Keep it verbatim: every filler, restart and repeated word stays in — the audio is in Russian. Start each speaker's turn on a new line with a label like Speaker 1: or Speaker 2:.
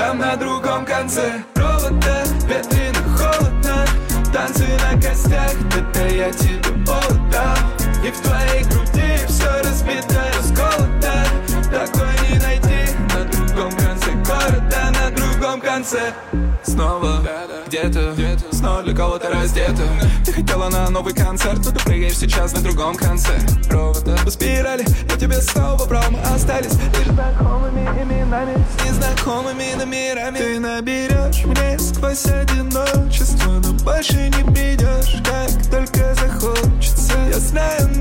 Speaker 1: там на другом конце провода, ветрено, холодно, танцы на костях, это я тебе отдал. И в твоей груди все разбито, расколото, такой не найти на другом конце города, на другом конце. Снова где-то, снова для кого-то раздета. Ты хотела на новый концерт, но ты прыгаешь сейчас на другом конце провода. По спирали, я тебе снова брал, мы остались лишь знакомыми именами, с незнакомыми номерами. Ты наберешь мне сквозь одиночество, но больше не придешь, как только захочется. Я знаю,